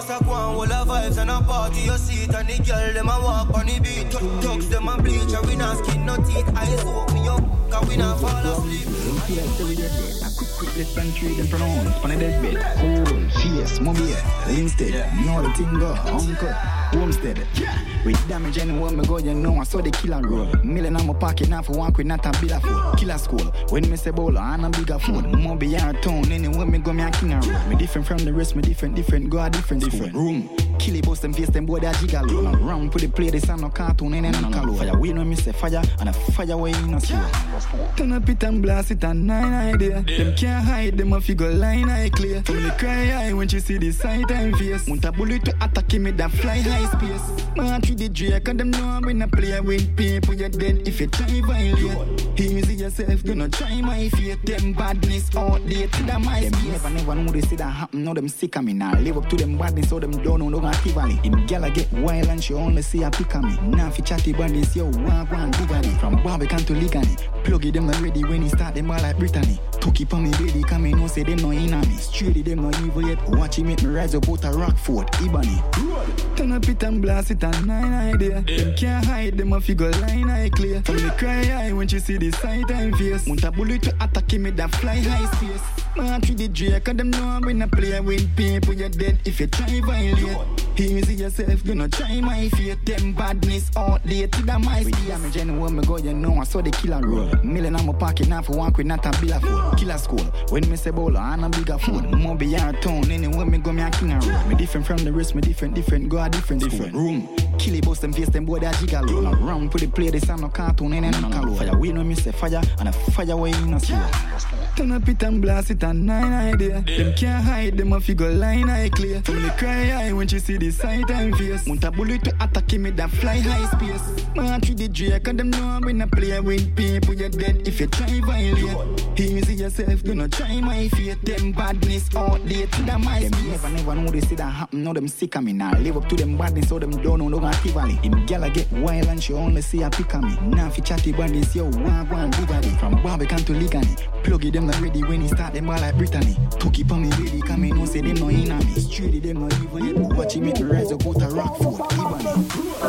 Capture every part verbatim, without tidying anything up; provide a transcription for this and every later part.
just a go on, all our vibes and a party. You see it and the girl, them a walk on the beat. Tugs them a bleach, and we not skin, no teeth. Eyes open, you cause we not fall asleep. Quick, let's run through them pronouns. On a deathbed, cool, fierce, mobile, instead. Know the thing go, uncle, homestead. With damage anyone me go, you know I saw the killer roll. Million on my pocket now for one quid, not a bill of food. Killer school, when me say bowler, and a bigger food. Mobile our town, anywhere me go, me a king a roll. Me different from the rest, me different, different, go a different, different room. Kill it, bust them face, them boy, they a gigolo. Now round put the play, this and no cartoon, and no color. Fire, we know me say fire, and a fire way in a slow. Turn up it and blast it and nine idea. Them can't hide, them a figure line eye clear. From the cry high when she see the sight and face. Want a bullet to attack me that fly high space. Man treat the Drake and them know I'm in a play with people. You're dead if you try violate. Easy yourself, you know try my fate. Them badness out there to the my space. Them never never know they see that happen. Now them sick of me now. Live up to them badness so them don't know no actively. Him gal get wild and she only see a pick of me. Now fi chatty badness yo one one bigally. From Barbican to Ligani. Plug it them not ready when he start them all like Brittany. To keep on me ready, come in, no say them no in on me. Straight them no evil yet. Watch him make me rise up out a Rockford, Ebony. Turn up it and blast it and nine idea. Yeah. Them can't hide, them a figure line eye clear. From the cry high when she see the sight and face. Want a bullet to attack me that fly high space. Man treat the Drake and them know I'm in a play with people. You're dead if you try violate. Easy yourself, you know try my fate. Them badness out there to the my space. With damage anywhere me go, you know I saw the killer roll. Million on my pocket now for one quid, not a bill of food. Killer school, when me say bowler, and a bigger food. Mobile our town, anywhere me go, me a king a roll. Me different from the rest, me different, different, go a different, different room. Kill it, bust them face, them boy, they a gigolo. Now round put the play, this and no cartoon, and no color. Fire, we know me say fire, and a fire way in a slow. Turn up it and blast it and nine idea. Yeah. Them can't hide, them a figure line eye clear. From the cry high when she see the sight and face. Want a bullet to attack me that fly high space. Man treat the Drake and them know I'm in a play with people. You're dead if you try violate. Easy yourself, you know try my fate. Them badness out there to the my space. Them never never know they see that happen. Now them sick of me now. Live up to them badness so them don't know no actively. Him gal get wild and she only see a pick of me. Now fi chatty badness yo one one bigally. From Barbican to Ligani. Plug it them not ready when he start them all like Brittany. To keep on me ready, come in, no say them no in on me. Straight them no evil yet, watch him make me rise up out a Rockford, Ebony.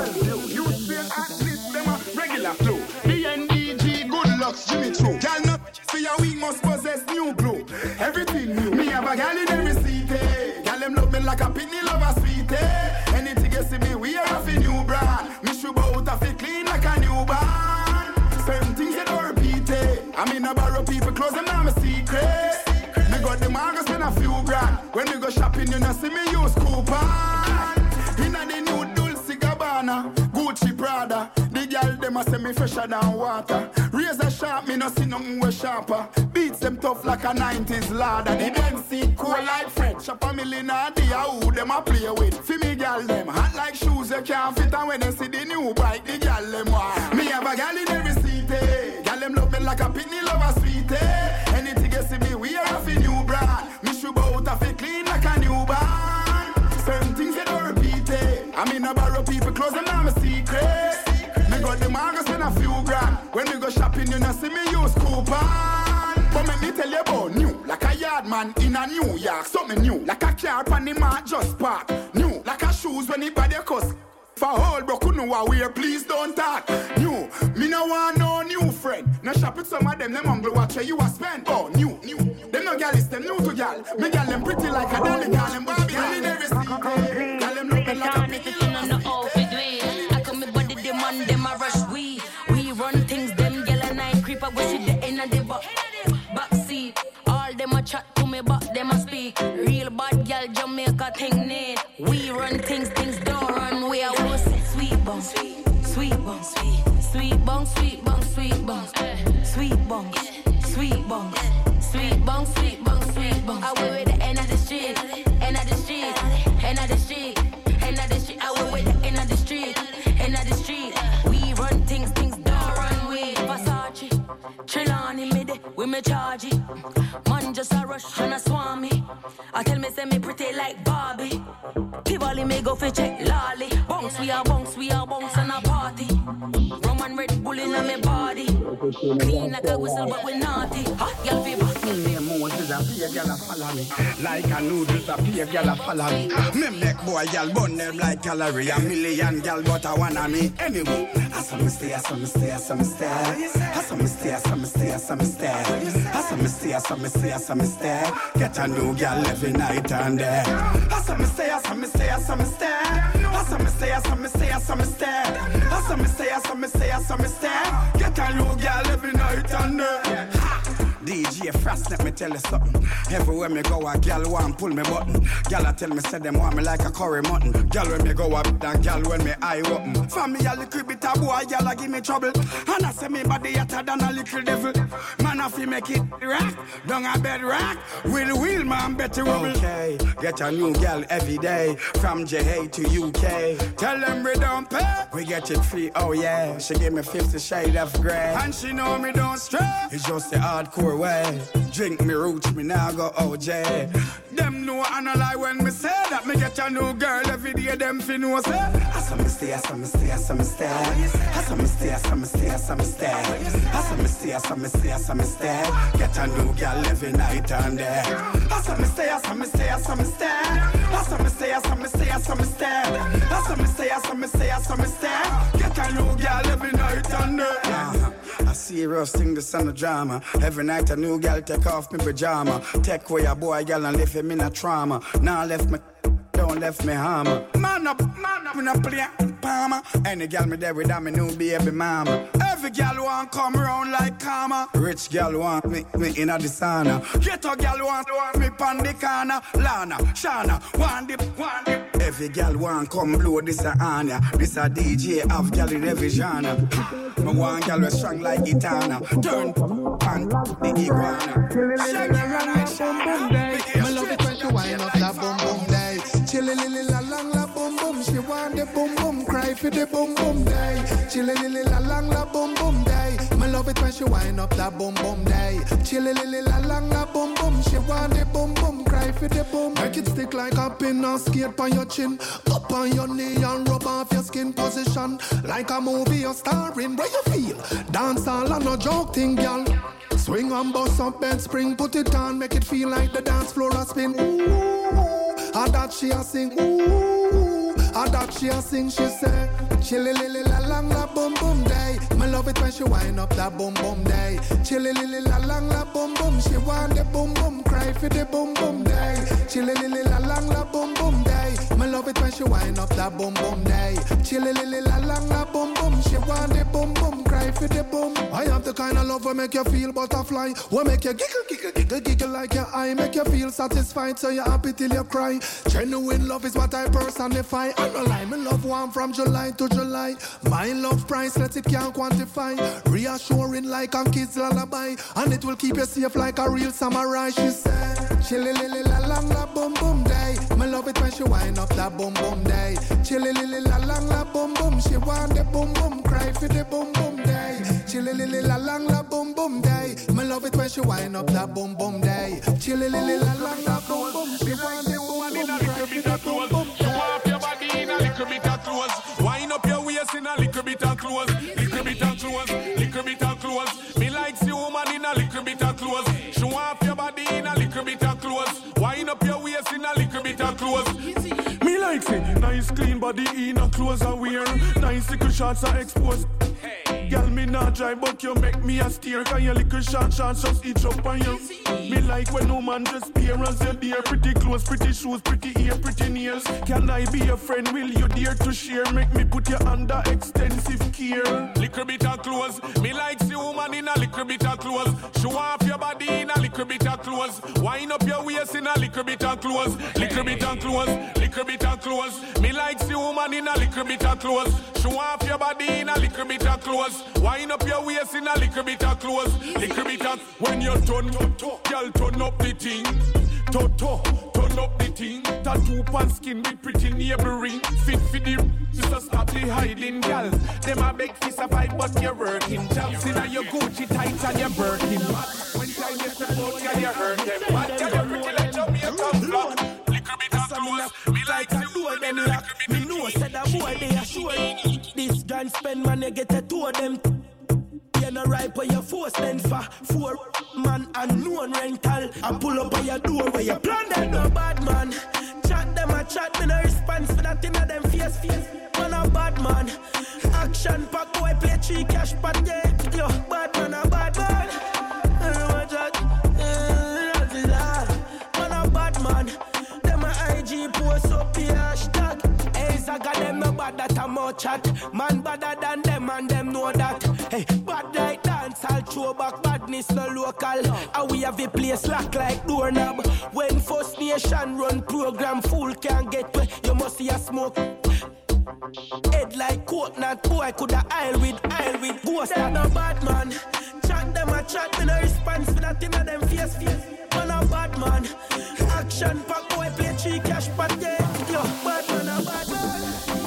You say athletes, them a regular flow. D N D G, good looks, Jimmy Choo. Girl not for your week must possess new glow. Everything new, me have a girl in every city. Girl them love me like a pitney love a sweetie. Anything you see me, we are off a new brand. Me should out of it clean like a newborn. Certain things you don't repeat it. I mean I borrow people clothes, them not my secret. Me got them I go spend a few grand. When we go shopping, you know see me use coupon. Inna the new Dulce Gabbana, Gucci Prada. The girl them a say me fresher than water. Razor sharp, me no see nothing way sharper. Beats them tough like a nineties ladder. The Benz seat cool like French. Shop a million a day, who them a play with. For me girl them hot like shoes they can't fit. And when they see the new bike, the girl them want. Me have a girl in every city. Girl them love me like a pitney love a sweetie. Anything you see me, we are off a new brand. Me should out of it clean like a newborn. Certain things you don't repeat it. I mean I borrow people clothes, them not my secret. Me got them I go spend a few grand. When we go shopping, you know see me use coupon. But let me tell you about new, like a yard man in a New York. Something new, like a car on the mark just park. New, like a shoes when it body cuss. For all bro, couldn't know wear, please don't talk. New, me no want no new friend. No shop with some of them, them humble watch where you a spend. Oh, new, new. Them no gal is them new to gal. Me gal them pretty like a dolly gal. Them Barbie gal in every city. Gal them looking like a pretty on the outfit way. I come me body them on them a rush we. We run things them gal and I creep up with the end of the back. Back seat. All them a chat to me but them a speak. Real bad gal Jamaica thing need. We run things, things don't run. We are always sweet bong, sweet, sweet bong, sweet, sweet bong, sweet bong, sweet bong, sweet bong, sweet bong, sweet bong, sweet bong, sweet bong. I went with the end of the street, end of the street, end of the street, end of the street. I went with the end of the street, end of the street. We run things, things don't run. We Versace, Trelawney me de, we me charge it. Man just a rush and a swarm me. I tell me say me pretty like Barbie. Tivoli me go for check lolly. Bounce we are bounce, we are bounce and a party. Rum and Red Bull in a me body. Clean like a whistle, but we naughty. Hot girl fever. Me name Moses, a pay girl a follow me. Like a noodles, a pay girl a follow me. Me make boy girl burn them like calorie. A million girl, but I wanna me anyway. I saw me stay, I saw me stay, I saw me stay. I saw me stay, I saw me stay, I saw me stay. I saw me stay, I saw me stay, I saw me stay. Get a new girl every night and day. I saw me stay, I saw me stay, I saw me stay. I saw me stay, I saw me stay, I saw me stay. I saw me stay, I saw me stay, I saw me stay. Get a new girl every night and day. D J Frost, let me tell you something. Everywhere me go, a gal want pull me button. Gal a tell me say them want me like a curry mutton. Gal when me go up, and gal when me eye open. From me a little bit of boy, gal a give me trouble. And I say me body hotter than a little devil. Man a fi make it rock, down a bed rock. Will wheel man better wobble. Okay, get a new gal every day. From J A to U K. Tell them we don't pay, we get it free, oh yeah. She give me fifty shade of grey. And she know me don't stray. It's just the hardcore way. Drink me roots, me now go O J. Them know I no lie when me say that me get a new girl every day. Them fi know say I saw me stay, I saw me stay, I saw me stay. I saw me stay, I saw me stay, I saw me stay. I saw me stay, I saw me stay, I saw me stay. Get a new girl every night and day. I saw me stay, I saw me stay, I saw me stay. I saw me stay, I saw me stay, I saw me stay. I saw me stay, I saw me stay, I saw me stay. Get a new girl every night and day. A serious thing, the son of drama. Every night a new girl take off me pajama. Take away a boy girl and leave him in a trauma. Now left me, don't left me hammer. Man up, man up, me no play palmer. Any girl me there with that me new baby mama. Every girl want come around like karma. Rich girl want me, me in a sauna. Ghetto girl want, want me pan the corner. Lana, Shana, one dip, one dip. Every girl want come blow this a Anya. This a D J have girl in every genre. Me want girl was strong like Gitana. Turn pan the iguana. Me love it when she wind up that boom boom day. Chilly lily la lang la boom boom. She want the boom boom. Cry for the boom boom day. Chilly lily la lang la boom boom day. Me love it when she wind up that boom boom day. Chilly lily la lang la boom boom. She want the boom boom. Cry for the boom. Make it stick like a pin and skate on your chin. Up on your knee and rub off your skin position. Like a movie you're starring. Where you feel? Dance all and no joke thing, girl. Swing and bust up bed spring. Put it on, make it feel like the dance floor a spin. Ooh, and that she a sing. Ooh, and that she a sing. She say, chilly lily la lang la boom boom day. Me love it when she wind up that boom boom day. Chilly lily la lang la boom boom. She want the boom boom. Cry for the boom boom day. Chilly lily la lang la boom boom day. Me love it when she wind up that boom boom day. Chilly lily la lang la boom boom. She want the boom boom. Cry for the boom. I have the kind of love will make you feel butterfly. Will make you giggle, giggle, giggle, giggle like your eye. Make you feel satisfied so you're happy till you cry. Genuine love is what I personify. I'm a lie, me love one from July to July. My love priceless, it can't quantify. Reassuring like a kid's lullaby. And it will keep you safe like a real samurai. She said, chilly lily la lang la boom boom day. Me love it when she wind up that boom boom day. Chilly lily la lang la boom boom. She want the boom boom. Cry for the boom boom day. Chilly lily la lang la boom boom day. Me love it when she wind up that boom boom day. Chilly lily la lang la boom boom. She want the boom boom. Cry for the boom boom. Show off your body in a little bit of clothes. Wind up your waist in a little bit of clothes. Little bit of clothes. Little bit of clothes. Me like see woman in a little bit of clothes. Show off your body in a little bit of clothes. Wind up your waist in a little bit of clothes. Me like say nice clean body in a clothes I wear. Nice little shots are exposed. Girl, me not drive, but you make me a steer. Cause your little short shots just eat up on you. Me like when no man just peer as you're dear. Pretty clothes, pretty shoes, pretty ear, pretty nails. Can I be a friend? Will you dare to share? Make me put you under extensive care. Little bit of clothes. Me like see woman in a little bit of clothes. Show off your body in a little bit of clothes. Wind up your waist in a little bit of clothes. Little bit of clothes. Little bit of clothes. Me like see woman in a little bit of clothes. Show off your body in a little bit of clothes. Wind up your waist in a little bit of clothes. Little bit of when you turn, girl turn up the thing. Toto, turn up the thing. Tattoo pan skin with pretty neighboring. Fit for the just stop the hiding, girl. Them a beg for survive, but you're working. Jumps in your Gucci tights and you're Birkin. When time you step out, girl, you hurt them. But girl, you're pretty like Jamaican flock. Little bit of clothes. Me like to do them lock. Me know said that boy they are sure. This girl spend money get a two of them. You know no ripe where you force then for four man and no rental. I pull up on your door where you plan them no bad man. Chat them a chat, me no response for that thing of them face face. Man a bad man. Action pack boy play three cash pot yeah. Yo, bad man a bad man. I don't want that. Man a bad man. Them a I G post up the hashtag. Hey, Zaga them no bad that a more chat. Man badder than them and them know that. Hey, bad like dance, I'll throw back badness no local. And we have a place lock like doorknob. When First Nation run program, fool can't get where you must see a smoke. Head like coconut, boy coulda aisle with aisle with ghost. Them no bad man. Chat them a chat, me no response for that thing of them face face. Man a bad man. Action pack boy play three cash pot yeah. Yo, bad man a bad man.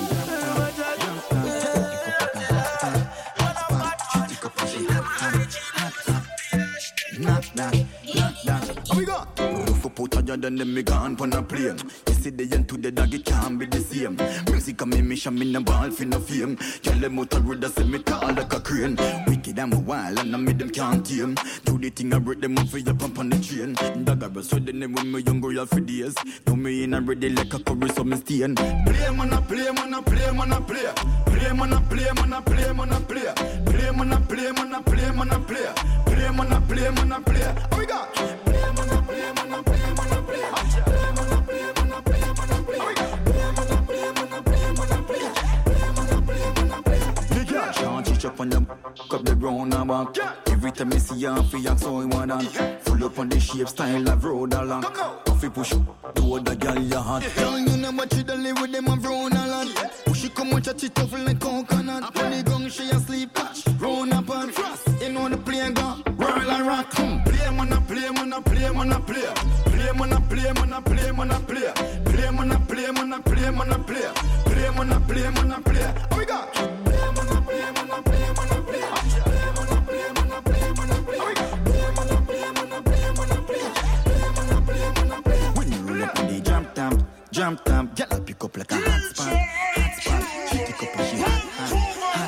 Knock that, knock that. How we go? For put higher than them, me gone pon a plane. Yesterday and today, dog, it can't be the same. Music a me mission, me no ball for no fame. Tell them out a road, I say me tall like a crane. Wicked and a while, and I made them can't tame. Do the thing I break them up for your pump on the train. Dog, I was sweating them when me young girl for days. Now me in a ready like a curry, so me stain. Play, man, a play, man, a play, man, a play. Play, man, a play, man, a play, man, a play. Play, man, a play, man, a play, man, a play. Play, man, a play, man, a play. How we got? Play, man, a play, man, a play, man, a play. Play, man, a play, man, a play, man, a play. How we got? Play, man, a play, man, a play, man, a play. Play, man, a play, man, a play. Nigga, can't teach up on the up the round and back. Every time I see you, I feel like so I want that. Full up on the shape style of road along. Coffee push to the girl you hot. Girl, you know what you done live with them of round a lot. Push it come out your teeth tough like coconut. When the gong she asleep, catch round up and frost. You know the play gone, whirl and rock. Come play, man, a play, man, a play, man, a play. Play, man, a play, man, a play, man, a play. Play, man, a play, man, a play, man, a play. Play, man, a play, man, a play. How we got? Play, man, a play, man, a play, man, a play. Play, man, a play, man, a play, man, a play. How we got? Play, man, a play, man, a play, man, a play. Play, man, a play, man, a play. When you roll up on the jump tamp, jump tamp, girl, I pick up like a hot spot, hot spot. She pick up and she hot, hot, hot.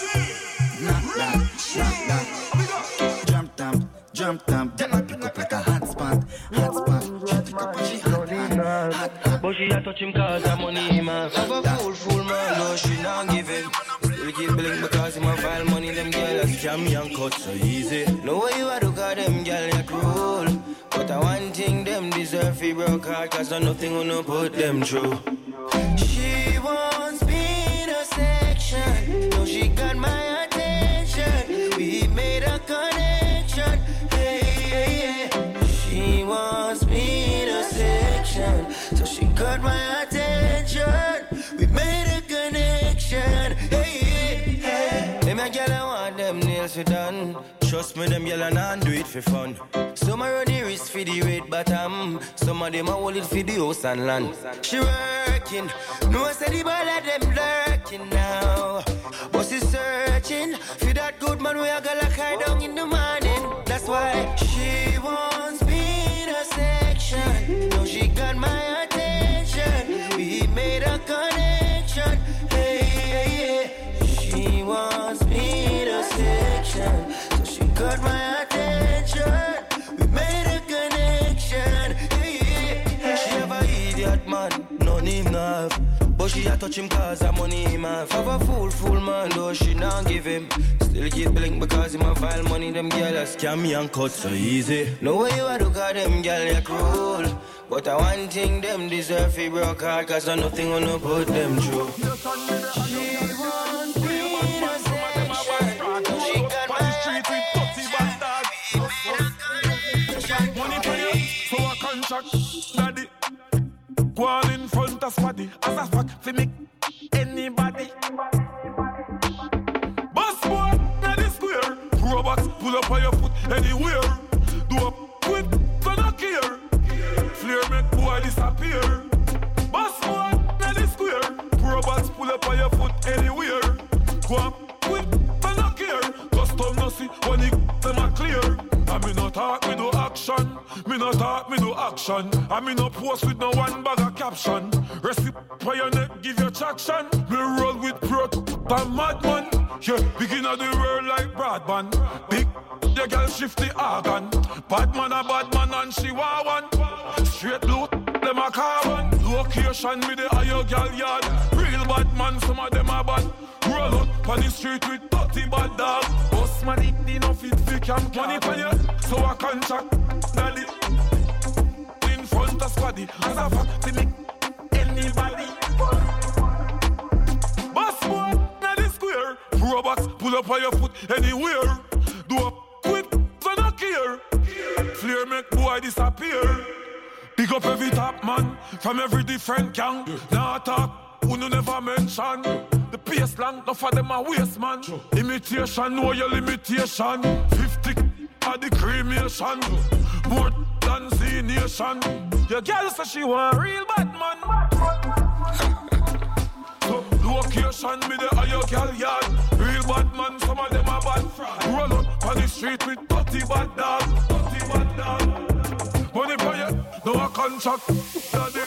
Knock that, knock that. Jump tamp, jump tamp, girl, I pick up like a hot spot, hot spot. She pick up and she hot, hot, hot, hot. But she a touch him cause her money man. Have a fool, fool man, no she not give him. Still keep bling because him a file money. Them girl a scam and cut so easy. No way you a do cause them girl you cruel. But I one thing them deserve fi broke hard cause I nothing wanna put them through. She wants me in a section. No she got my attention. We made a connection. Hey, hey, hey. She wants me in a section. So she got my attention. We made a connection. Hey, hey, hey. Them a gyal a want them nails fi done. Trust me, them gyal a not do it for fun. Some a run the wrist for the red bottom. Some of them a hold it for the house and land. She working. No I say the ball of them lurking now. But she searching for that good man we a go lock her down in the morning. That's why she wants me in a section. Now she got my attention. We made a connection. Hey, hey, hey. She wants me in a section. So she got my attention. We made a connection. Hey, hey, hey. She have a idiot man, none him not have. But she a touch him cause her money him have. Have a fool, fool man, though she not give him. Still keep blink because him a file money. Them girl a scam me and cut so easy. No way you a do cause them girl you cruel. But I one thing them deserve fi broke hard cause I nothing wanna put them through. She wants me in a section. She got my attention. Money for you, so a contract, daddy. Go on in front of squaddy. As a fuck, fi make anybody. Boss boy, ready square. Robots pull up on your foot anywhere. Do a quick, so no care. Flare make boy disappear. Boss boy, ready square. Robots pull up on your foot anywhere. Go up quick, so no care. Custom no see when you them a clear. I me no talk, me no action. Me no talk, me no action. I me no post with no one bag of caption. Recipe for your neck, give your traction. Me roll with pro and madman. Yeah, begin of the world like broadband. Big, the girl shift the organ. Bad man a bad man and she want one. Straight blue, them a carbon. Location with the higher girl yard. Real bad man, some of them are bad. Roll out on the street with thirty bad dog. Boss money, enough it fi camp. Money pan you, so I contract. Daddy, in front of squaddy. As a fact, to make anybody. Boss boy, na the square. Pro box, pull up on your foot anywhere. Do a quick, so no care. Flare make boy disappear. Pick up every top man from every different gang. Now talk, who no never mention. The pace long, no for them a waste man. Imitation, know your limitation. Fifty at the cremation. More than Z Nation. Your girl says she want real bad man. So location me the higher girl yard. Real bad man, some of them are bad. Roll up on the street with thirty bad dog. thirty bad dog. Money for you, no a contract. Daddy.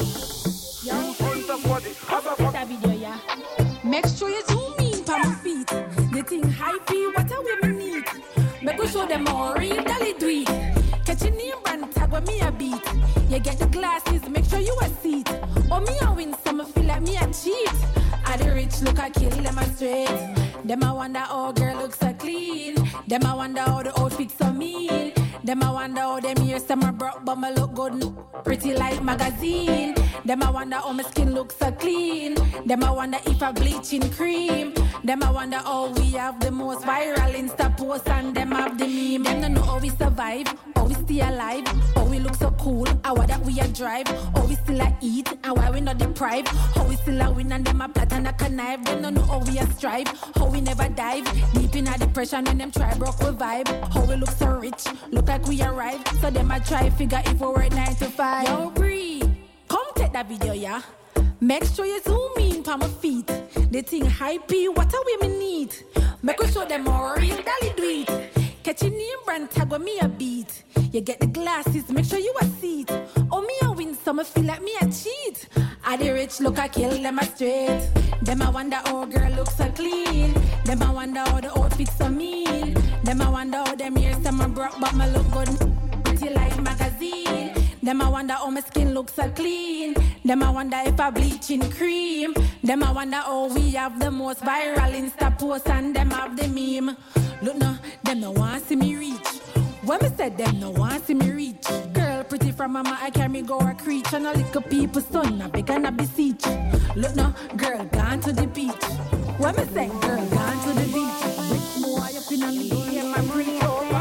Yo, front of body. Have a that video, yeah. Make sure you zoom in for my feet. The thing high fee, what a women need. Make we show them all real dolly do it. Catch your name brand tag with me a beat. You get the glasses, make sure you a seat. Or me a win, some feel like me a cheat. I the rich look I kill them a straight. Them I wonder how girl looks so clean. Them I wonder how the outfits so mean. Them I wonder how them ears some are broke but me look good, pretty like magazine. Them I wonder how my skin looks so clean. Them I wonder if I bleaching cream. Them I wonder how we have the most viral Insta posts and them have the meme. Them don't know how we survive, how we stay alive, how we look so cool, how that we a drive, how we still a eat, and why we not deprived, how we still a win and them a plot and a connive. Them don't know how we a strive, how we never dive deep in a depression when them try broke we vibe. How we look so rich, look like we arrived, so them a try figure if we work nine to five. Yo, Bree, come take that video, yeah. Make sure you zoom in for my feet. The thing hypey, what a women need. Make we show them all real dolly do it. Catch your name brand tag with me a beat. You get the glasses, make sure you a seat. Oh me a win, some feel like me a cheat. I the rich look I kill them a straight. Them I wonder how girl looks so clean. Them I wonder how the outfits so mean. Them I wonder how them ears some are broke but me look good, pretty like magazine. Them I wonder how my skin looks so clean. Them I wonder if I bleaching cream. Them I wonder how we have the most viral Insta posts and them have the meme. Look no, them no want see me reach. When me said them no want see me reach. Girl pretty from mama I carry go a creech. And a little people son I beg and I beseech. Look no, girl gone to the beach. When me say girl gone to the beach. Which more you finna leave here my money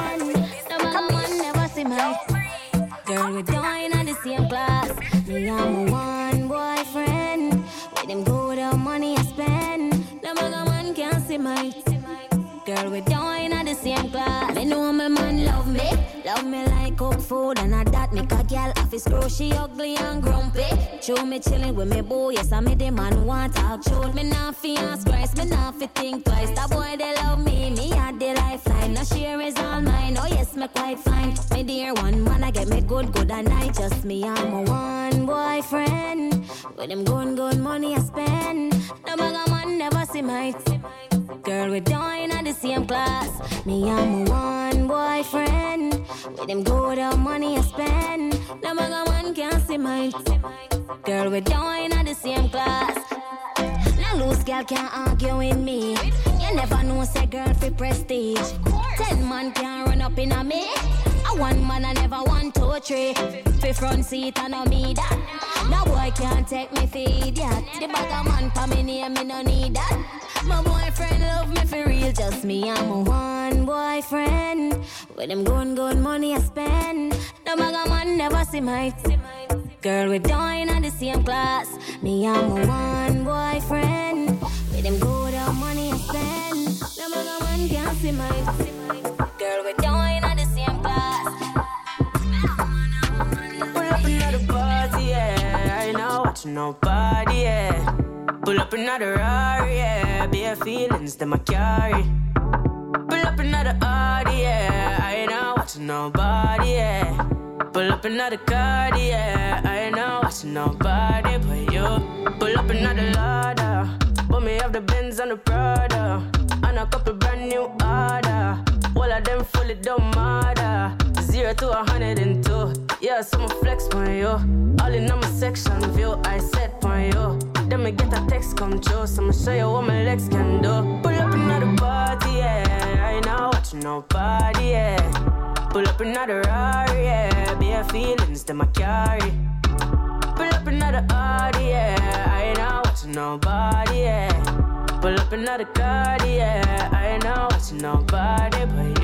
come on, never see my girl we doing in the same class. Me and my one boyfriend. With them go the money I spend. The other man can't see my girl we doing in the same class. Me know my man love me, love me like cook food and a that make a girl off his screw. She ugly and grumpy. Show me chilling with me boy, yes I me the man want talk. Show me not fi ask Christ, me not fi think twice. That boy they love me, me had the lifeline. No share is all mine, oh yes me quite fine. Me dear one man I get me good good and I just me and my one boyfriend. With them good good money I spend. No bugger man never see my girl we doing in the same class. Me and my one boyfriend. With them good money I spend. No bugger man can't see my girl we doing in the same class. No loose girl can't argue with me. You never know say girl fi prestige. Ten man can't run up in a me. A one man I never want two three. Fi front seat I know me that. No boy can't take me feed that. The bag man pa me name me no need that. My boyfriend love me for real, just me and my one boyfriend. With them good good money I spend. No bag man never see my girl we doing in the same class. Me and my one boyfriend. With them good money I spend. No bag man can't see my girl we doing in the same class. Pull up another party, yeah. I ain't not watching nobody, yeah. Pull up another Rari, yeah. Bare feelings that I carry. Pull up another Audi, yeah. I ain't not watching nobody, yeah. Pull up another card, yeah. I ain't not watching nobody but you. Pull up another Lada. But me have the Benz and the Prada. a couple brand new order. All of them fully don't matter. Zero to a hundred and two. Yeah, so I'ma flex on you. All in on my section view, I set on you. Then me get a text come true, so I'ma show you what my legs can do. Pull up another party, yeah. I ain't not watching nobody, yeah. Pull up another Rari, yeah. Bare feelings that I carry. Pull up another Audi, yeah. I ain't not watching nobody, yeah. Pull up another card, yeah. I ain't not watching nobody but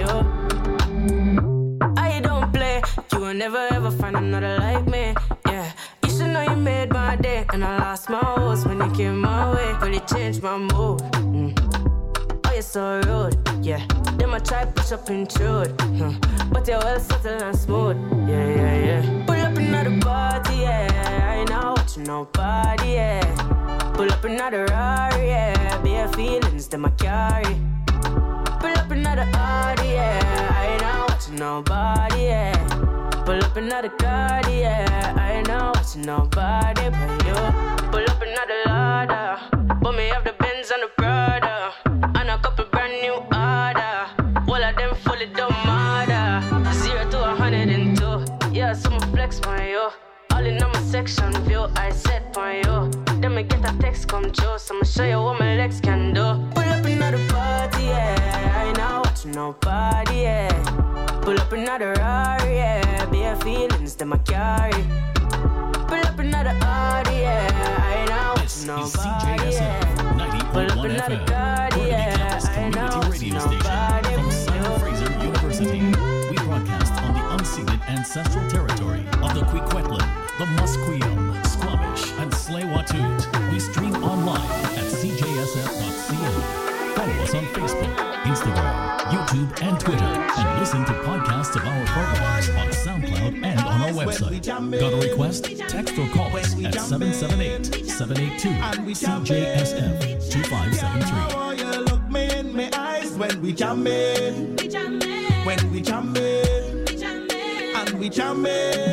you. I don't play, you will never ever find another like me, yeah. You should know you made my day, and I lost my horse when you came my way. But it changed my mood. Mm. Oh, you're so rude, yeah. Then I try push up intrude, huh. But you're well subtle and smooth, yeah, yeah, yeah. Pull up another party, yeah. I ain't not watching nobody, yeah. Pull up another Rari, yeah. Bare feelings that I carry. Pull up another Audi, yeah. I ain't not watching nobody, yeah. Pull up another card, yeah. I ain't not watching nobody but you. Pull up another ladder, but me have the Benz and the Prada, and a couple brand new order. All of them fully don't matter. Zero to a hundred and two. Yeah, so I'ma flex on you. All in on my section view, I set on you. Then me get a text come true, so I'ma show you what my legs can do. Pull up another party, yeah. I ain't not watching nobody, yeah. Pull up another Rari, yeah. Bare feelings that I carry. Pull up another Audi, yeah. I ain't not watching nobody, yeah. Pull up another Cardi, yeah. I ain't not watching nobody. From Simon Fraser University, we broadcast on the unceded ancestral territory of the Kwikwetlan, the Musqueam, Squamish, and Tsleil-Waututh. We stream online at c j s f dot c a. Follow us on Facebook, Instagram, YouTube, and Twitter, and listen to podcasts of our programs on SoundCloud and on our website. Got a request? Text or call us at seven seven eight, seven eight two, C J S F two five seven three. You look me in my eyes when we jam in. When we jam in. And we jam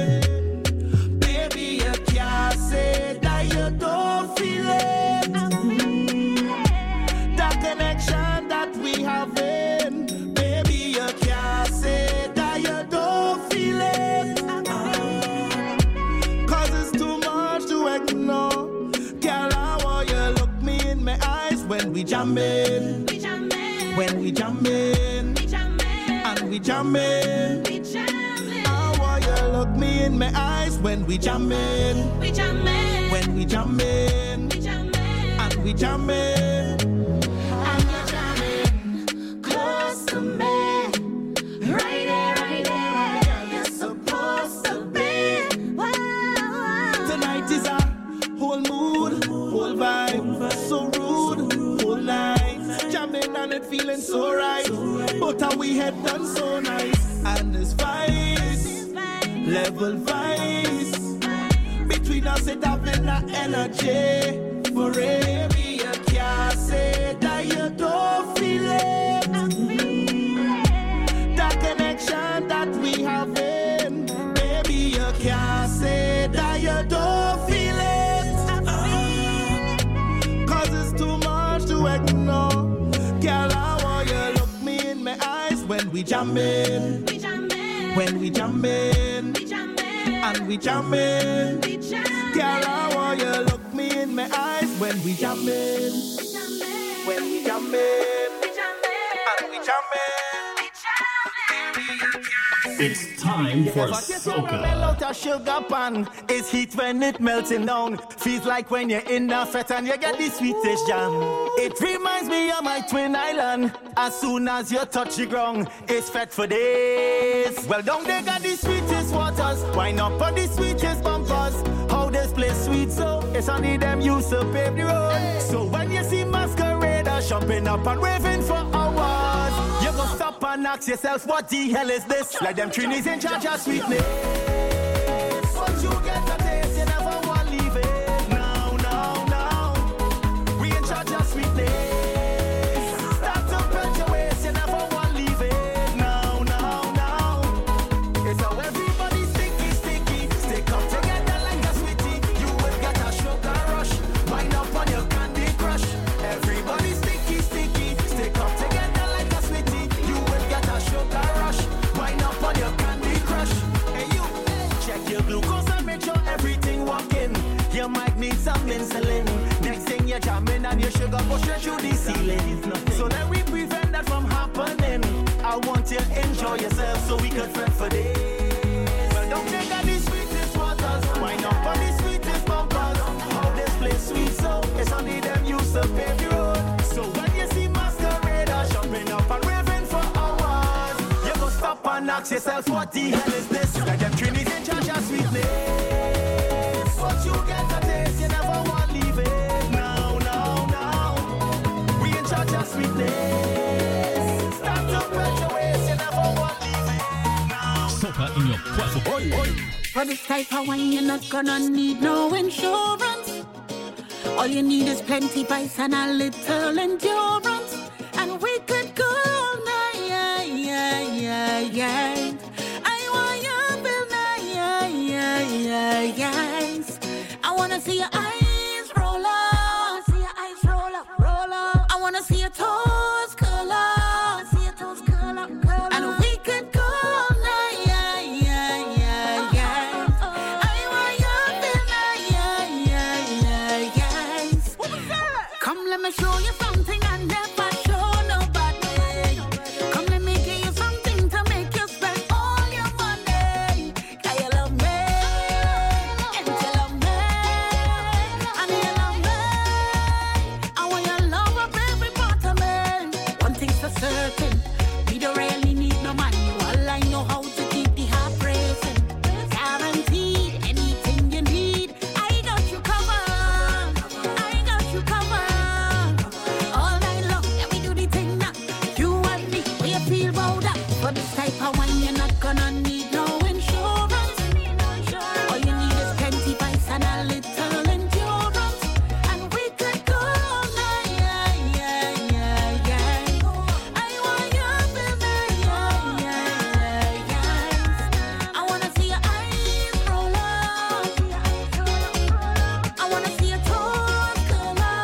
in. Baby, you can't say that you don't feel it. That connection that we have in. Baby, you can't say that you don't feel it. Cause it's too much to ignore. Girl, I want you look me in my eyes when we jam in. When we jam in. And we jam in. I want you look me in my eyes when we jam in. When we jam in. And we jam in. And you're jamming close to me. Right there, right there, where you're supposed to be. Tonight is a whole mood, whole vibe, so rude, whole night. Jamming and it feeling so right. But how we had done so nice. And it's vice, level vice. Between us it having that energy. For baby, you can't say that you don't feel it. That connection that we have in. Baby, you can't say that you don't feel it. Cause it's too much to ignore. Girl, I want you look me in my eyes when we jam in. When we jam in. And we jam in. Girl, I want you look me in my eyes when we jam in. When we jam in. And we jam in. It's time for soca. Sugar pan, it's heat when it melting down. Feels like when you're in the fete and you get the sweetest jam. It reminds me of my twin island. As soon as you touch the ground, it's fete for days. Well, down they got the sweetest waters. Wine up on the sweetest bumpers. How this place sweet, so it's only them used to pave the road. So when you see masqueraders jumping up and waving for hours, you go stop and ask yourself, what the hell is this? Like them Trini's in charge of sweetness. Once you get a taste, you never want to leave it. No, no, no. We in charge of sweetness. Start to bend your waist, you never want to leave it. No, no, no. It's how everybody's sticky, sticky. Stick up together like a sweetie. You will get a sugar rush. Wind up on your candy crush. Everybody's sticky, sticky. Stick up together. you're jamming and your sugar go straight through the ceiling. So let we prevent that from happening. I want you to enjoy yourself so we could fret for days. Well, don't take out the sweetest waters, wind up on the sweetest bumpers. Oh, this place sweet, so it's only them used to pave the road. So when you see masqueraders jumping up and raving for hours, you go stop and ask yourself, what the hell is this? You got them Trinity in charge of sweetness. What you get a taste, you never want leave it. No, no, no. We in charge of sweetness. Start to spread your waist, you never want leave it. No. Soca in your cuerpo. Oi, oi. For this type of wine, you're not gonna need no insurance. All you need is plenty vice and a little endurance. And we could go all night, yeah, yeah, yeah, yeah. I want you feel night, yeah, yeah, yeah, yes. I wanna see your eyes roll up, see your eyes roll up, roll up. I wanna see your toes curl up, see your toes curl up, curl up. And we could go all night, yeah, yeah, yeah, yeah. I want you feel night, yeah, yeah, yeah, yes. Come, let me show you something I never show nobody. Come, let me give you something to make you spend all your money. Can you love me? And you love me? And you love me? I want your love of every part of me. One thing's for certain, we don't really need no manual. I know how to keep the heart racing. Guaranteed, anything you need, I got you covered. I got you covered. All night long, yeah, we do the thing now. You and me, we feel bold up. For this type of wine, you're not gonna need no insurance. All you need is plenty vice and a little endurance. And we could go all night, yeah, yeah, yeah, yeah. I want you to feel me, yeah, yeah, yeah, yes. I wanna see your eyes roll up. I wanna see your toes curl up.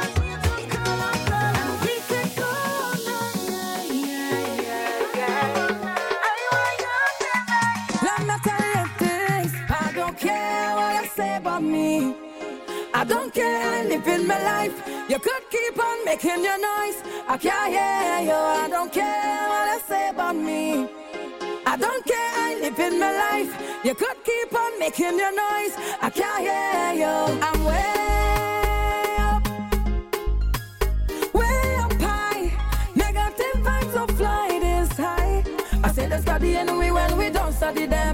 And we could go all night, yeah, yeah, yeah, yeah. I want you to feel me. Let me tell you this, I don't care what you say about me. I don't care, I live in my life. You could keep on making your noise. I can't hear you, I don't care what you say about me. I don't care, I live in my life. You could keep on making your noise. I can't hear you. I'm way up, way up high. Negative vibes of flight is high. I say let's study anyway when we don't study them.